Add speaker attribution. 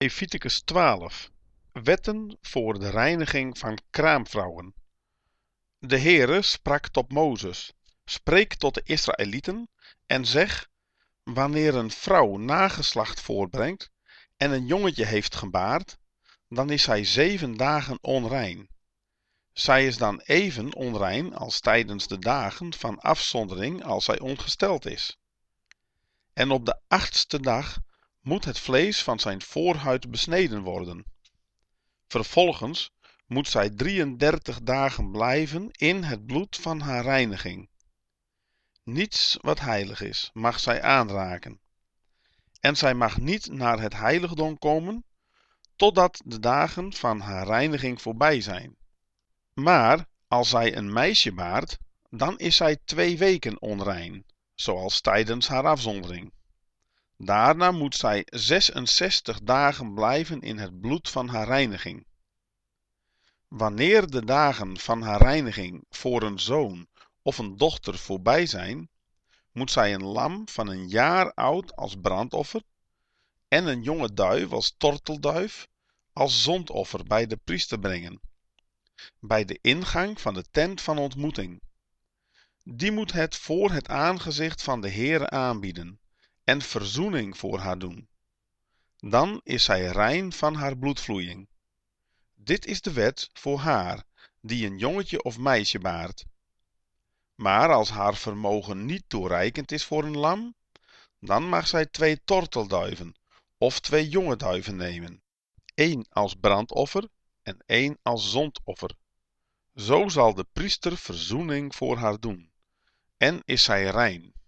Speaker 1: Leviticus 12. Wetten voor de reiniging van kraamvrouwen. De Heere sprak tot Mozes: Spreek tot de Israëlieten en zeg: wanneer een vrouw nageslacht voortbrengt en een jongetje heeft gebaard, dan is zij 7 dagen onrein. Zij is dan even onrein als tijdens de dagen van afzondering als zij ongesteld is. En op de 8e dag moet het vlees van zijn voorhuid besneden worden. Vervolgens moet zij 33 dagen blijven in het bloed van haar reiniging. Niets wat heilig is, mag zij aanraken. En zij mag niet naar het heiligdom komen, totdat de dagen van haar reiniging voorbij zijn. Maar als zij een meisje baart, dan is zij 2 weken onrein, zoals tijdens haar afzondering. Daarna moet zij 66 dagen blijven in het bloed van haar reiniging. Wanneer de dagen van haar reiniging voor een zoon of een dochter voorbij zijn, moet zij een lam van 1 jaar oud als brandoffer en een jonge duif als tortelduif als zondoffer bij de priester brengen, bij de ingang van de tent van ontmoeting. Die moet het voor het aangezicht van de Heere aanbieden en verzoening voor haar doen. Dan is zij rein van haar bloedvloeiing. Dit is de wet voor haar, die een jongetje of meisje baart. Maar als haar vermogen niet toereikend is voor een lam, dan mag zij 2 tortelduiven of 2 jonge duiven nemen, 1 als brandoffer en 1 als zondoffer. Zo zal de priester verzoening voor haar doen, en is zij rein.